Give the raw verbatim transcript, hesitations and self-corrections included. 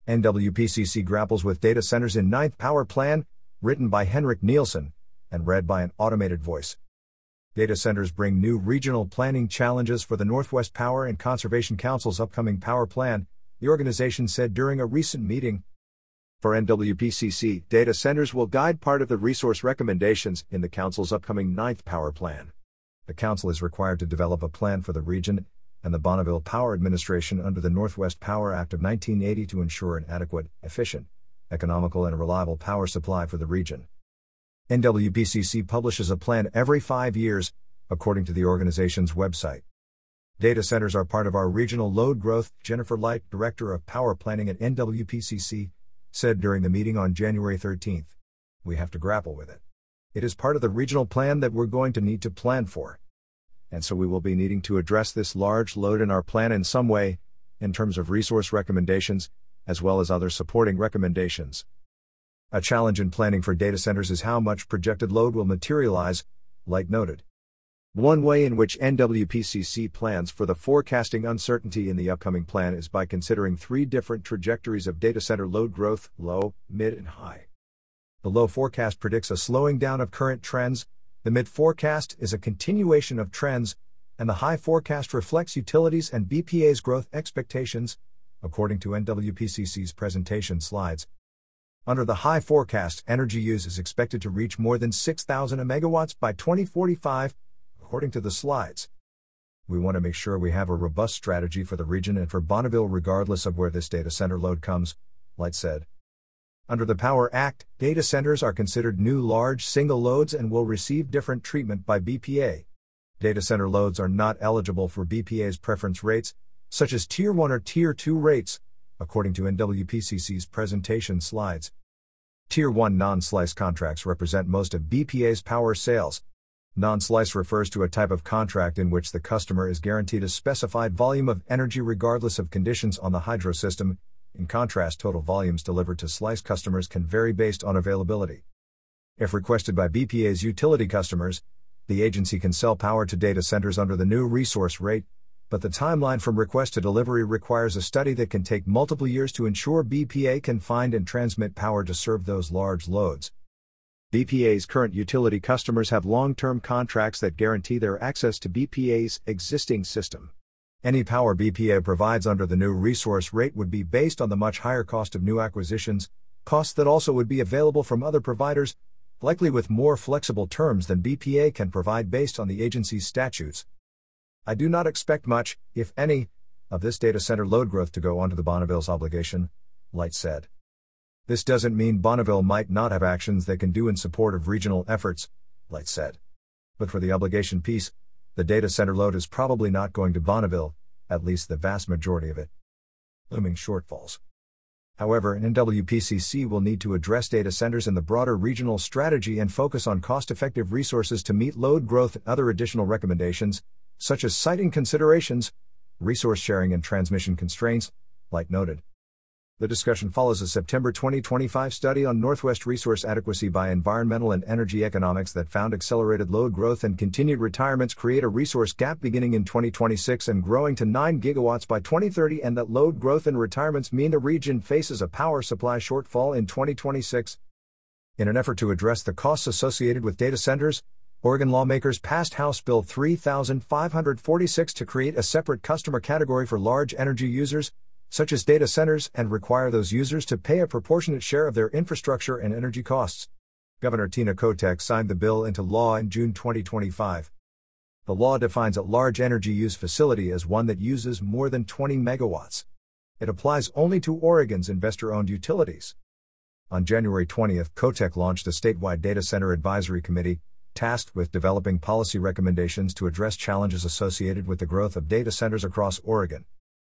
N W P C C grapples with data centers in Ninth Power Plan, written by Henrik Nielsen, and read by an automated voice. Data centers bring new regional planning challenges for the Northwest Power and Conservation Council's upcoming power plan, the organization said during a recent meeting. For N W P C C, data centers will guide part of the resource recommendations in the Council's upcoming Ninth Power Plan. The Council is required to develop a plan for the region and the Bonneville Power Administration under the Northwest Power Act of nineteen eighty to ensure an adequate, efficient, economical and reliable power supply for the region. N W P C C publishes a plan every five years, according to the organization's website. Data centers are part of our regional load growth, Jennifer Light, Director of Power Planning at N W P C C, said during the meeting on January thirteenth. We have to grapple with it. It is part of the regional plan that we're going to need to plan for. And so we will be needing to address this large load in our plan in some way, in terms of resource recommendations, as well as other supporting recommendations. A challenge in planning for data centers is how much projected load will materialize, Light noted. One way in which N W P C C plans for the forecasting uncertainty in the upcoming plan is by considering three different trajectories of data center load growth: low, mid, and high. The low forecast predicts a slowing down of current trends, the mid forecast is a continuation of trends, and the high forecast reflects utilities and B P A's growth expectations, according to N W P C C's presentation slides. Under the high forecast, energy use is expected to reach more than six thousand megawatts by twenty forty-five, according to the slides. We want to make sure we have a robust strategy for the region and for Bonneville regardless of where this data center load comes, Light said. Under the Power Act, data centers are considered new large single loads and will receive different treatment by B P A. Data center loads are not eligible for B P A's preference rates, such as Tier one or Tier two rates, according to N W P C C's presentation slides. Tier one non-slice contracts represent most of B P A's power sales. Non-slice refers to a type of contract in which the customer is guaranteed a specified volume of energy regardless of conditions on the hydro system. In contrast, total volumes delivered to slice customers can vary based on availability. If requested by B P A's utility customers, the agency can sell power to data centers under the new resource rate, but the timeline from request to delivery requires a study that can take multiple years to ensure B P A can find and transmit power to serve those large loads. B P A's current utility customers have long-term contracts that guarantee their access to B P A's existing system. Any power B P A provides under the new resource rate would be based on the much higher cost of new acquisitions, costs that also would be available from other providers, likely with more flexible terms than B P A can provide based on the agency's statutes. I do not expect much, if any, of this data center load growth to go onto the Bonneville's obligation, Light said. This doesn't mean Bonneville might not have actions they can do in support of regional efforts, Light said. But for the obligation piece, the data center load is probably not going to Bonneville, at least the vast majority of it. Looming shortfalls. However, N W P C C will need to address data centers in the broader regional strategy and focus on cost-effective resources to meet load growth and other additional recommendations, such as siting considerations, resource sharing and transmission constraints, Light noted. The discussion follows a September twenty twenty-five study on Northwest resource adequacy by Environmental and Energy Economics that found accelerated load growth and continued retirements create a resource gap beginning in twenty twenty-six and growing to nine gigawatts by twenty thirty, and that load growth and retirements mean the region faces a power supply shortfall in twenty twenty-six. In an effort to address the costs associated with data centers, Oregon lawmakers passed House Bill three thousand five hundred forty-six to create a separate customer category for large energy users, such as data centers, and require those users to pay a proportionate share of their infrastructure and energy costs. Governor Tina Kotek signed the bill into law in June twenty twenty-five. The law defines a large energy use facility as one that uses more than twenty megawatts. It applies only to Oregon's investor-owned utilities. On January twentieth, Kotek launched a statewide data center advisory committee, tasked with developing policy recommendations to address challenges associated with the growth of data centers across Oregon.